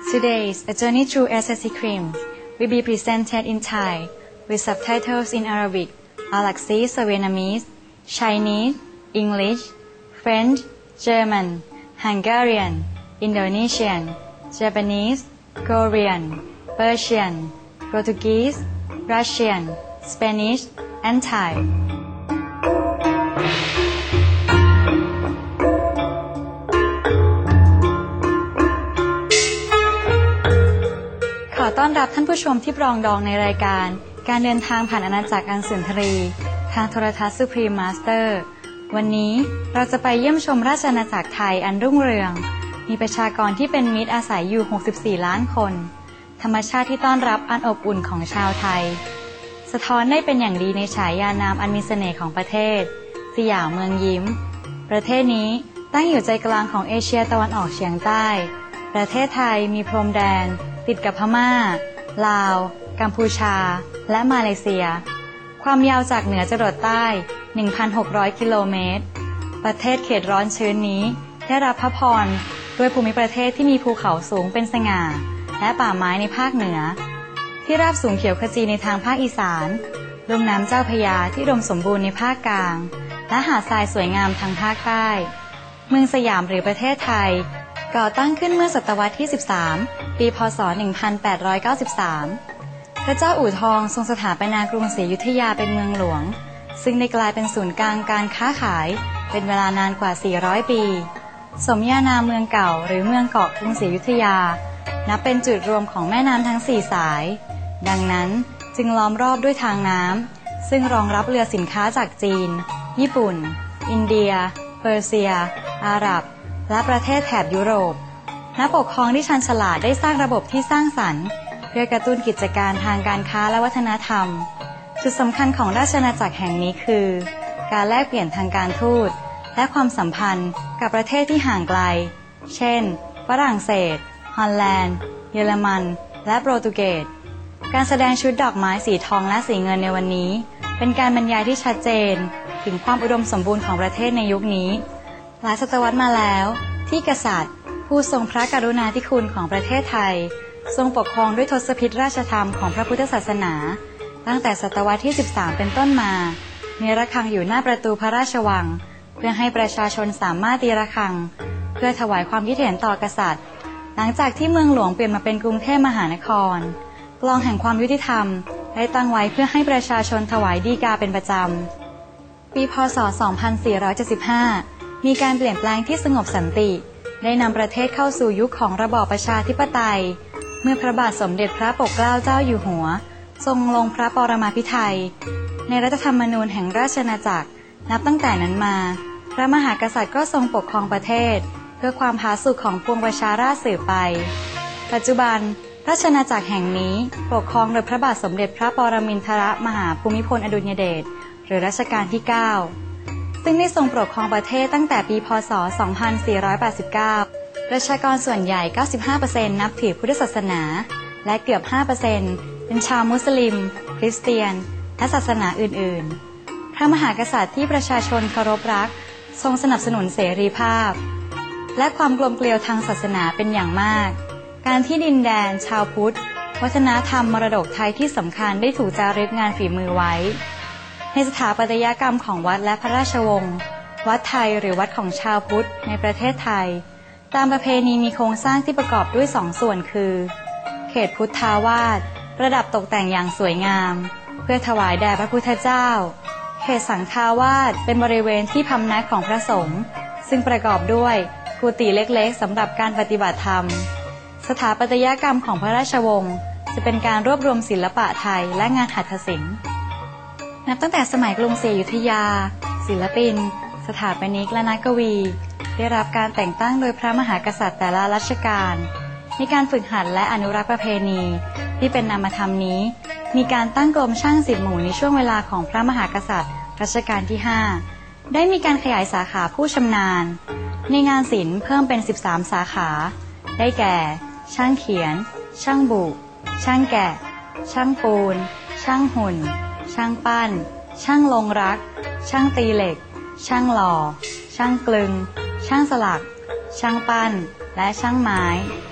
Today's A Journey Through SSC Cream will be presented in Thai with subtitles in Arabic, Alaxese, Vietnamese, Chinese, English, French, German, Hungarian, Indonesian, Japanese, Korean, Persian, Portuguese, Russian, Spanish, and Thai. ขอต้อนรับท่านผู้ชมที่ปรองดองในรายการการเดินทางผ่านอาณาจักรอันสุนทรีทางโทรทัศน์ Supreme Master วันนี้เราจะไปเยี่ยมชมราชอาณาจักรไทยอันรุ่งเรืองมีประชากรที่เป็นมิตรอาศัยอยู่64ล้านคนธรรมชาติที่ต้อนรับอันอบอุ่นของชาวไทยสะท้อนได้เป็นอย่างดีในฉายานามอันมีเสน่ห์ของประเทศสยามเมืองยิ้มประเทศนี้ตั้งอยู่ใจกลางของเอเชียตะวันออกเฉียงใต้ประเทศไทยมีพรมแดนติดกับพม่าลาวกัมพูชาและมาเลเซียความยาวจากเหนือจรดใต้ 1,600 กิโลเมตรประเทศเขตร้อนชื้นนี้ได้รับพระพรด้วยภูมิประเทศที่มีภูเขาสูงเป็นสง่าและป่าไม้ในภาคเหนือที่ราบสูงเขียวขจีในทางภาคอีสานลุ่มน้ำเจ้าพระยาที่อุดมสมบูรณ์ในภาคกลางและหาดทรายสวยงามทางภาคใต้เมืองสยามหรือประเทศไทยก่อตั้งขึ้นเมื่อศตวรรษที่ 13 ปี พ.ศ. 1893 พระเจ้าอู่ทองทรงสถาปนากรุงศรีอยุธยาเป็นเมืองหลวงซึ่งได้กลายเป็นศูนย์กลางการค้าขายเป็นเวลานานกว่า 400 ปี สมญานามเมืองเก่าหรือเมืองเกาะกรุงศรีอยุธยานับเป็นจุดรวมของแม่น้ำทั้ง 4 สายดังนั้นจึงล้อมรอบด้วยทางน้ำซึ่งรองรับเรือสินค้าจากจีนญี่ปุ่นอินเดียเปอร์เซียอาหรับและประเทศแถบยุโรปนักปกครองที่ชันฉลาดได้สร้างระบบที่สร้างสรรค์เพื่อกระตุ้นกิจการทางการค้าและวัฒนธรรมจุดสำคัญของราชอาณาจักรแห่งนี้คือการแลกเปลี่ยนทางการทูตและความสัมพันธ์กับประเทศที่ห่างไกลเช่นฝรั่งเศสฮอลแลนด์เยอรมันและโปรตุเกสการแสดงชุดดอกไม้สีทองและสีเงินในวันนี้เป็นการบรรยายที่ชัดเจนถึงความอุดมสมบูรณ์ของประเทศในยุคนี้หลายศตวรรษมาแล้วที่กษัตริย์ผู้ทรงพระกรุณาธิคุณของประเทศไทยทรงปกครองด้วยทศพิธราชธรรมของพระพุทธศาสนาตั้งแต่ศตวรรษที่ 13 เป็นต้นมามีระฆังอยู่หน้าประตูพระราชวังเพื่อให้ประชาชนสามารถตีระฆังเพื่อถวายความคิดเห็นต่อกษัตริย์หลังจากที่เมืองหลวงเปลี่ยนมาเป็นกรุงเทพมหานครกลองแห่งความยุติธรรมได้ตั้งไว้เพื่อให้ประชาชนถวายฎีกาเป็นประจำปีพ.ศ. 2475 มีการเปลี่ยนแปลงที่สงบสันติได้นำประเทศเข้าสู่ยุคของระบอบประชาธิปไตยเมื่อพระบาทสมเด็จพระปกเกล้าเจ้าอยู่หัวทรงลงพระปรมาภิไธยในรัฐธรรมนูญแห่งราชอาณาจักรนับตั้งแต่นั้นมาพระมหากษัตริย์ก็ทรงปกครองประเทศเพื่อความผาสุกของปวงประชาราษฎร์สืบไปปัจจุบันราชอาณาจักรแห่งนี้ปกครองโดยพระบาทสมเด็จพระปรมินทรมหาภูมิพลอดุลยเดชหรือรัชกาลที่ 9 ซึ่งได้ทรงปกครองประเทศตั้งแต่ปีพ.ศ. 2489 ประชากรส่วนใหญ่ 95% นับถือพุทธศาสนาและเกือบ 5% เป็นชาวมุสลิมคริสเตียนและศาสนาอื่นๆพระมหากษัตริย์ที่ประชาชนเคารพรักทรงสนับสนุนเสรีภาพและความกลมเกลียวทางศาสนาเป็นอย่างมากการที่ดินแดนชาวพุทธวัฒนธรรมมรดกไทยที่สำคัญได้ถูกจารึกงานฝีมือไว้ในสถาปัตยกรรมของวัดและพระราชวงศ์วัดไทยหรือวัดของชาวพุทธในประเทศไทยตามประเพณีมีโครงสร้างที่ประกอบด้วย2 ส่วนคือเขตพุทธาวาสประดับตกแต่งอย่างสวยงามเพื่อถวายแด่พระพุทธเจ้าเขตสังฆาวาสเป็นบริเวณที่พำนักของพระสงฆ์ซึ่งประกอบด้วยกุฏิเล็กๆสำหรับการปฏิบัติธรรมสถาปัตยกรรมของพระราชวงศ์จะเป็นการรวบรวมศิลปะไทยและงานหัตถศิลป์นับตั้งแต่สมัยกรุงศรีอยุธยาศิลปินสถาปนิกและนักกวีได้รับการแต่งตั้งโดยพระมหากษัตริย์แต่ละรัชกาลในการฝึกหัดและอนุรักษ์ประเพณีที่เป็นนามธรรมนี้มีการตั้งกรมช่างศิลป์หมู่ในช่วงเวลาของพระมหากษัตริย์รัชกาลที่ 5ได้มีการขยายสาขาผู้ชำนาญในงานศิลป์เพิ่มเป็น13 สาขาได้แก่ช่างเขียนช่างบุช่างแกะช่างปูนช่างหุ่นช่างปั้นช่างลงรักช่างตีเหล็กช่างหล่อช่างกลึงช่างสลักช่างปั้นและช่างไม้ใน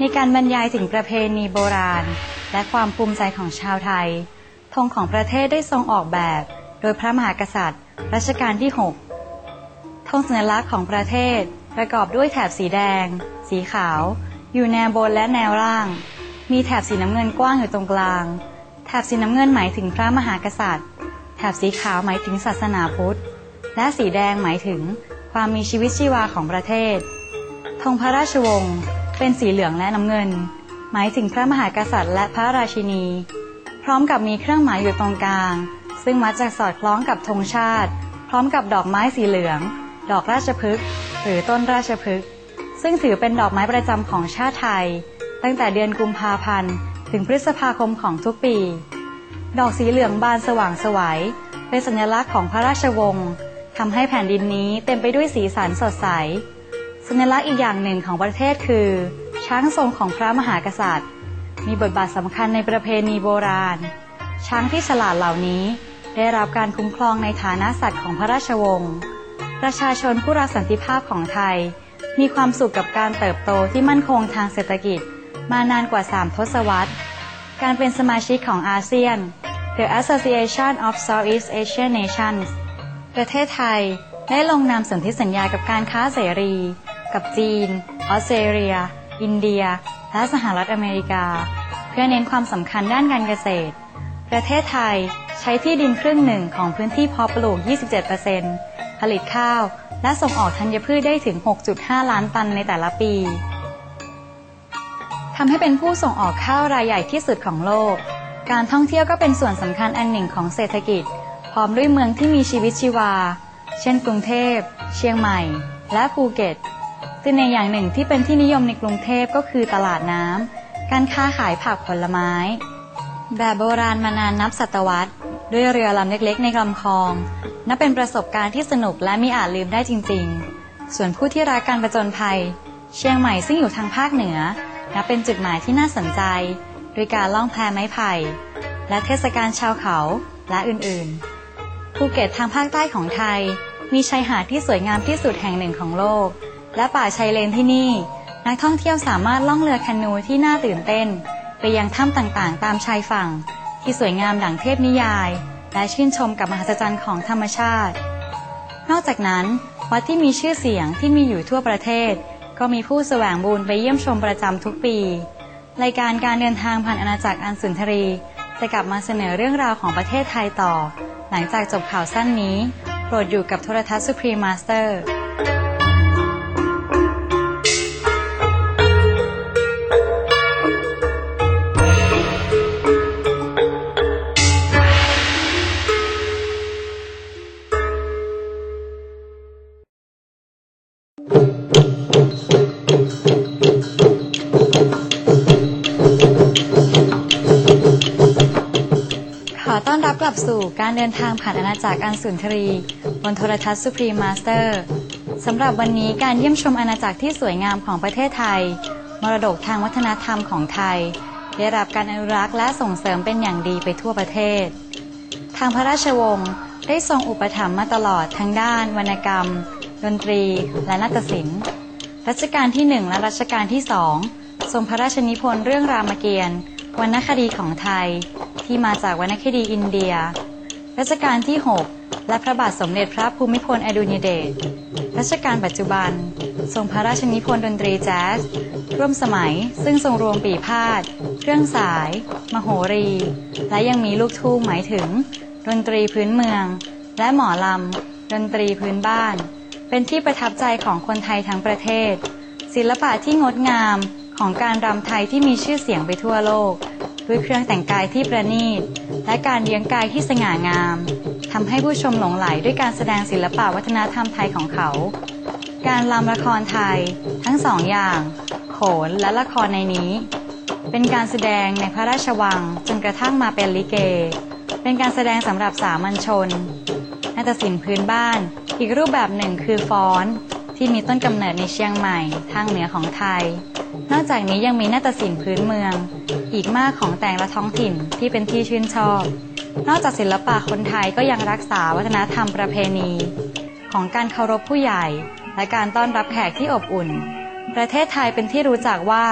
ในการบรรยายถึงประเพณีโบราณและความภูมิใจของชาวไทยธงของประเทศได้ทรงออกแบบโดยพระมหากษัตริย์รัชกาลที่ 6ธงสัญลักษณ์ของประเทศประกอบด้วยแถบสีแดงสีขาวอยู่แนวบนและแนวล่างมีแถบสีน้ำเงินกว้างอยู่ตรงกลางแถบสีน้ำเงินหมายถึงพระมหากษัตริย์แถบสีขาวหมายถึงศาสนาพุทธและสีแดงหมายถึงความมีชีวิตชีวาของประเทศธงพระราชวงศ์เป็นสีเหลืองและน้ำเงินหมายถึงพระมหากษัตริย์และพระราชินีพร้อมกับมีเครื่องหมายอยู่ตรงกลางซึ่งมักจะสอดคล้องกับธงชาติพร้อมกับดอกไม้สีเหลืองดอกราชพฤกษ์หรือต้นราชพฤกษ์ซึ่งถือเป็นดอกไม้ประจำของชาติไทยตั้งแต่เดือนกุมภาพันธ์ถึงพฤษภาคมของทุกปีดอกสีเหลืองบานสว่างไสวเป็นสัญลักษณ์ของพระราชวงศ์ทำให้แผ่นดินนี้เต็มไปด้วยสีสันสดใสสัญลักษณ์อีกอย่างหนึ่งของประเทศคือช้างทรงของพระมหากษัตริย์มีบทบาทสำคัญในประเพณีโบราณช้างที่ฉลาดเหล่านี้ได้รับการคุ้มครองในฐานะสัตว์ของพระราชวงศ์ประชาชนผู้รักสันติภาพของไทยมีความสุขกับการเติบโตที่มั่นคงทางเศรษฐกิจมานานกว่า3 ทศวรรษการเป็นสมาชิกของอาเซียน The Association of Southeast Asian Nations ประเทศไทยได้ลงนามสนธิสัญญากับการค้าเสรีกับจีนออสเตรเลียอินเดียและสหรัฐอเมริกาเพื่อเน้นความสำคัญด้านการเกษตรประเทศไทยใช้ที่ดินครึ่งหนึ่งของพื้นที่เพาะปลูก 27%ผลิตข้าวและส่งออกธัญพืชได้ถึง 6.5 ล้านตันในแต่ละปีทำให้เป็นผู้ส่งออกข้าวรายใหญ่ที่สุดของโลกการท่องเที่ยวก็เป็นส่วนสำคัญอันหนึ่งของเศรษฐกิจพร้อมด้วยเมืองที่มีชีวิตชีวาเช่นกรุงเทพเชียงใหม่และภูเก็ตซึ่งในอย่างหนึ่งที่เป็นที่นิยมในกรุงเทพก็คือตลาดน้ำการค้าขายผักผลไม้แบบโบราณมานานนับศตวรรษด้วยเรือลำเล็กๆในลำคลองนับเป็นประสบการณ์ที่สนุกและมิอาจลืมได้จริงๆส่วนผู้ที่รักการผจญภัยเชียงใหม่ซึ่งอยู่ทางภาคเหนือนับเป็นจุดหมายที่น่าสนใจโดยการล่องแพไม้ไผ่และเทศกาลชาวเขาและอื่นๆภูเก็ตทางภาคใต้ของไทยมีชายหาดที่สวยงามที่สุดแห่งหนึ่งของโลกและป่าชายเลนที่นี่นักท่องเที่ยวสามารถล่องเรือแคนูที่น่าตื่นเต้นไปยังถ้ำต่างๆตามชายฝั่งที่สวยงามดั่งเทพนิยายและชื่นชมกับมหัศจรรย์ของธรรมชาตินอกจากนั้นวัดที่มีชื่อเสียงที่มีอยู่ทั่วประเทศก็มีผู้แสวงบุญไปเยี่ยมชมประจำทุกปีรายการการเดินทางผ่านอาณาจักรอันสุนทรีจะกลับมาเสนอเรื่องราวของประเทศไทยต่อหลังจากจบข่าวสั้นนี้โปรดอยู่กับโทรทัศน์ Supreme Masterขอต้อนรับกลับสู่การเดินทางผ่านอาณาจักรอันสุนทรีบนโทรทัศน์ Supreme Master สำหรับวันนี้การเยี่ยมชมอาณาจักรที่สวยงามของประเทศไทยมรดกทางวัฒนธรรมของไทยได้รับการอนุรักษ์และส่งเสริมเป็นอย่างดีไปทั่วประเทศทางพระราชวงศ์ได้ทรงอุปถัมภ์มาตลอดทั้งด้านวรรณกรรมดนตรีและนาฏศิลป์รัชกาลที่1และรัชกาลที่2ทรงพระราชนิพนธ์เรื่องรามเกียรติ์วรรณคดีของไทยที่มาจากวรรณคดีอินเดียรัชกาลที่6และพระบาทสมเด็จพระภูมิพลอดุลยเดชรัชกาลปัจจุบันทรงพระราชนิพนธ์ดนตรีแจ๊สร่วมสมัยซึ่งทรงรวมปีพาทย์เครื่องสายมโหรีและยังมีลูกทุ่งหมายถึงดนตรีพื้นเมืองและหมอลำดนตรีพื้นบ้านเป็นที่ประทับใจของคนไทยทั้งประเทศศิลปะที่งดงามของการรำไทยที่มีชื่อเสียงไปทั่วโลกด้วยเครื่องแต่งกายที่ประณีตและการเลี้ยงกายที่สง่างามทำให้ผู้ชมหลงไหลด้วยการแสดงศิลปะวัฒนธรรมไทยของเขาการรำละครไทยทั้งสองอย่างโขนและละครในนี้เป็นการแสดงในพระราชวังจนกระทั่งมาเป็นลิเกเป็นการแสดงสำหรับสามัญชนนาฏศิลป์พื้นบ้านอีกรูปแบบหนึ่งคือฟ้อนที่มีต้นกำเนิดในเชียงใหม่ทางเหนือของไทยนอกจากนี้ยังมีนาฏศิลป์พื้นเมืองอีกมากของแต่ละท้องถิ่นที่เป็นที่ชื่นชอบนอกจากศิลปะคนไทยก็ยังรักษาวัฒนธรรมประเพณีของการเคารพผู้ใหญ่และการต้อนรับแขกที่อบอุ่นประเทศไทยเป็นที่รู้จักว่า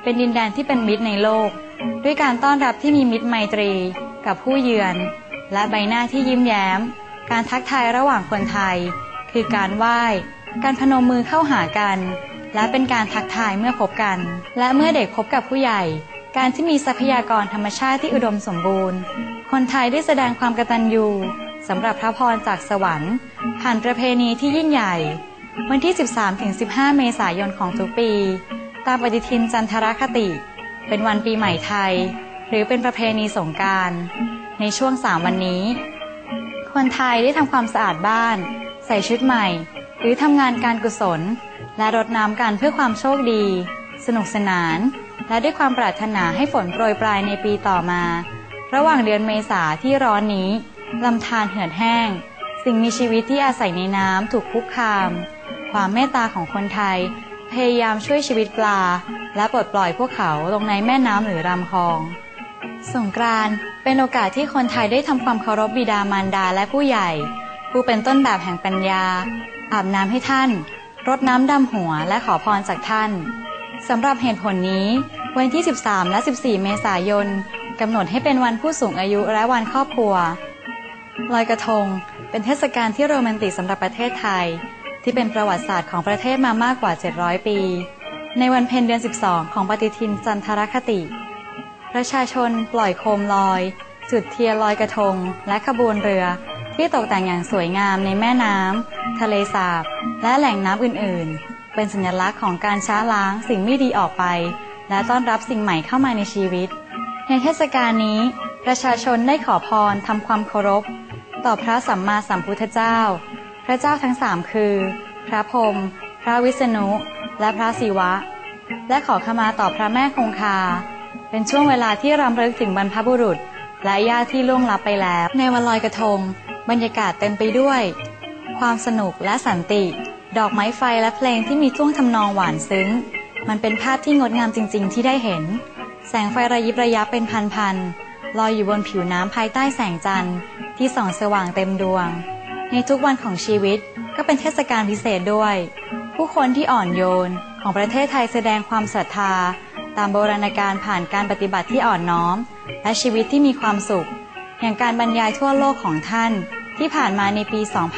เป็นดินแดนที่เป็นมิตรในโลกด้วยการต้อนรับที่มีมิตรไมตรีกับผู้เยือนและใบหน้าที่ยิ้มแย้มการทักทายระหว่างคนไทยคือการไหว้การพนมมือเข้าหากันและเป็นการทักทายเมื่อพบกันและเมื่อเด็กพบกับผู้ใหญ่การที่มีทรัพยากรธรรมชาติที่อุดมสมบูรณ์คนไทยได้แสดงความกตัญญูสำหรับพระพรจากสวรรค์ผ่านประเพณีที่ยิ่งใหญ่วันที่ 13-15 เมษายนของทุกปีตามปฏิทินจันทรคติเป็นวันปีใหม่ไทยหรือเป็นประเพณีสงกรานต์ในช่วง3วันนี้คนไทยได้ทำความสะอาดบ้านใส่ชุดใหม่หรือทำงานการกุศลและรดน้ำกันเพื่อความโชคดีสนุกสนานและด้วยความปรารถนาให้ฝนโปรยปลายในปีต่อมาระหว่างเดือนเมษาที่ร้อนนี้ลำธารเหือดแห้งสิ่งมีชีวิตที่อาศัยในน้ำถูกคุกคามความเมตตาของคนไทยพยายามช่วยชีวิตปลาและปลดปล่อยพวกเขาลงในแม่น้ำหรือลำคลองสงกรานต์เป็นโอกาสที่คนไทยได้ทำความเคารพบิดามารดาและผู้ใหญ่ผู้เป็นต้นแบบแห่งปัญญาอาบน้ำให้ท่านรดน้ำดำหัวและขอพรจากท่านสำหรับเหตุผลนี้วันที่ 13 และ 14 เมษายนกำหนดให้เป็นวันผู้สูงอายุและวันครอบครัวลอยกระทงเป็นเทศกาลที่โรแมนติกสำหรับประเทศไทยที่เป็นประวัติศาสตร์ของประเทศมามากกว่า700ปีในวันเพ็ญเดือน12ของปฏิทินจันทรคติประชาชนปล่อยโคมลอยจุดเทียนลอยกระทงและขบวนเรือที่ตกแต่งอย่างสวยงามในแม่น้ำทะเลสาบและแหล่งน้ำอื่นๆเป็นสัญลักษณ์ของการช้าล้างสิ่งไม่ดีออกไปและต้อนรับสิ่งใหม่เข้ามาในชีวิตในเทศกาลนี้ประชาชนได้ขอพรทำความเคารพต่อพระสัมมาสัมพุทธเจ้าพระเจ้าทั้ง3คือพระพรหมพระวิษณุและพระศิวะและขอขมาต่อพระแม่คงคาเป็นช่วงเวลาที่รำลึกถึงบรรพบุรุษและญาติที่ล่วงลับไปแล้วในวันลอยกระทงบรรยากาศเต็มไปด้วยความสนุกและสันติดอกไม้ไฟและเพลงที่มีท่วงทำนองหวานซึ้งมันเป็นภาพที่งดงามจริงๆที่ได้เห็นแสงไฟระยิบระยับเป็นพันๆลอยอยู่บนผิวน้ำภายใต้แสงจันทร์ที่ส่องสว่างเต็มดวงในทุกวันของชีวิตก็เป็นเทศกาลพิเศษด้วยผู้คนที่อ่อนโยนของประเทศไทยแสดงความศรัทธาตามโบราณกาลผ่านการปฏิบัติที่อ่อนน้อมและชีวิตที่มีความสุขอย่างการบรรยายทั่วโลกของท่านที่ผ่านมาในปี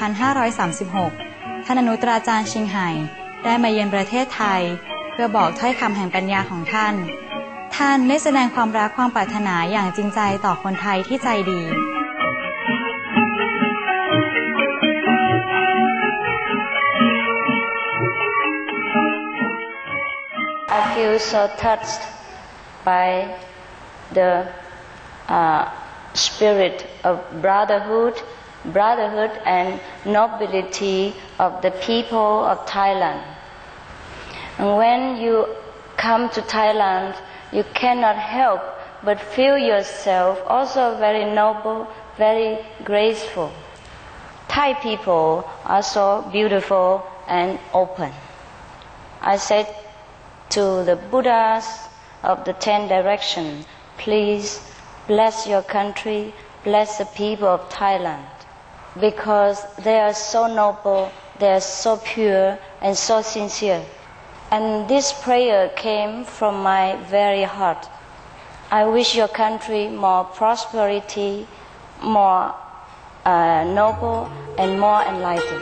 2536 ท่านอนุตราจารย์ชิงไห่ได้มาเยือนประเทศไทยเพื่อบอกถ้อยคำแห่งปัญญาของท่านได้แสดงความรักความปรารถนาอย่างจริงใจต่อคนไทยที่ใจดี I feel so touched by the spirit of brotherhood and nobility of the people of Thailand. And when you come to Thailand, you cannot help but feel yourself also very noble, very graceful. Thai people are so beautiful and open. I said to the Buddhas of the 10 directions, please bless your country, bless the people of Thailand, because they are so noble, they are so pure and so sincere. And this prayer came from my very heart. I wish your country more prosperity, more noble and more enlightened.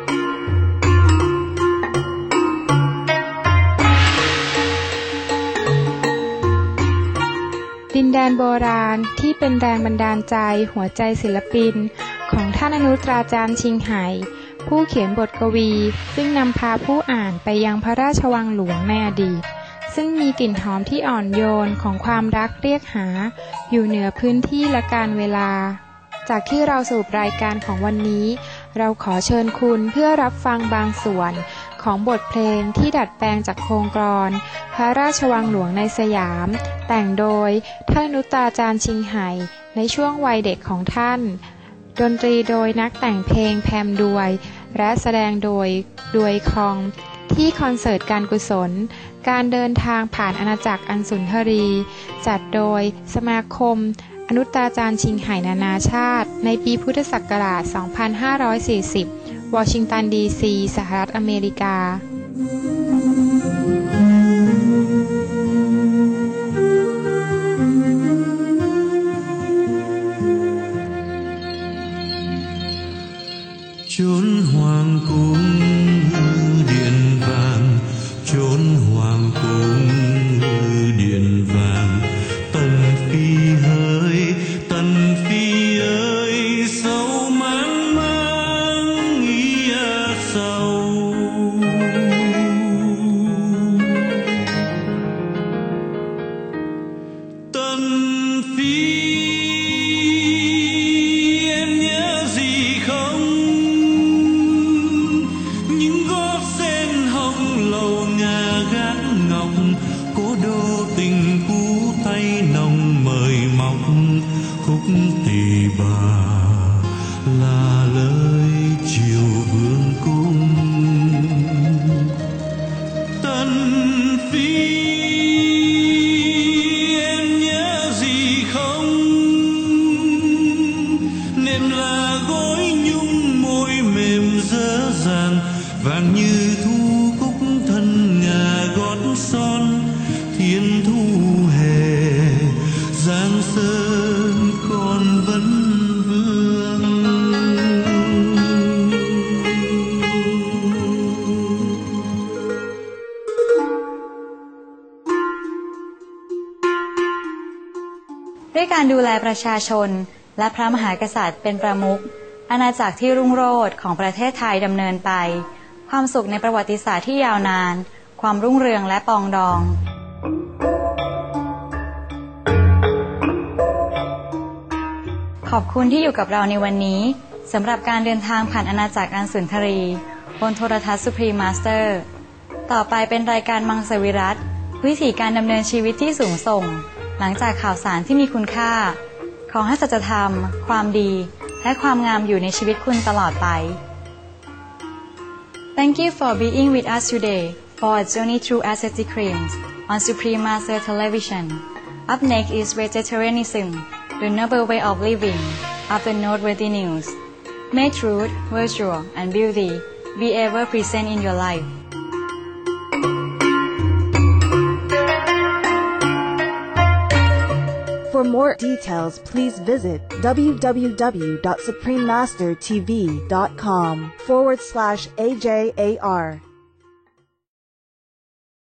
ดินแดนโบราณที่เป็นแรงบันดาลใจหัวใจศิลปินของท่านอนุตราจารย์ชิงไห่ผู้เขียนบทกวีซึ่งนำพาผู้อ่านไปยังพระราชวังหลวงในอดีตซึ่งมีกลิ่นหอมที่อ่อนโยนของความรักเรียกหาอยู่เหนือพื้นที่และการเวลาจากที่เราสรุปรายการของวันนี้เราขอเชิญคุณเพื่อรับฟังบางส่วนของบทเพลงที่ดัดแปลงจากโครงกลอนพระราชวังหลวงในสยามแต่งโดยท่านอนุตราจารย์ชิงไห่ในช่วงวัยเด็กของท่านดนตรีโดยนักแต่งเพลงแพมดวยและแสดงโดยดวยคองที่คอนเสิร์ตการกุศลการเดินทางผ่านอาณาจักรอันสุนทรีจัดโดยสมาคมอนุตราจารย์ชิงไห่นานาชาติในปีพุทธศักราช 2540 วอชิงตันดีซีสหรัฐอเมริกา đô tình cũ tay nồng mời mọc khúc tỳ bà là lời chiều vương cung. Tần phi em nhớ gì không, nệm là gối nhung môi mềm dở dàng, vàng như thu cúc thân ngà gót son, thiên thu hè giang sơn còn vẫn vương. ด้วยการดูแลประชาชนและพระมหากษัตริย์เป็นประมุขอาณาจักรที่รุ่งโรจน์ของประเทศไทยดำเนินไปความสุขในประวัติศาสตร์ที่ยาวนานความรุ่งเรืองและปองดองขอบคุณที่อยู่กับเราในวันนี้สำหรับการเดินทางผ่านอาณาจักรอันสุนทรีบนโทรทัศน์ Supreme Master ต่อไปเป็นรายการมังสวิรัติวิถีการดำเนินชีวิตที่สูงส่งหลังจากข่าวสารที่มีคุณค่าขอให้สัจธรรมความดีและความงามอยู่ในชีวิตคุณตลอดไป Thank you for being with us today for a journey through aesthetic creams on Supreme Master Television. Up next is vegetarianism, the noble way of living, after noteworthy news. May truth, virtue, and beauty be ever present in your life. For more details, please visit www.suprememastertv.com/AJAR.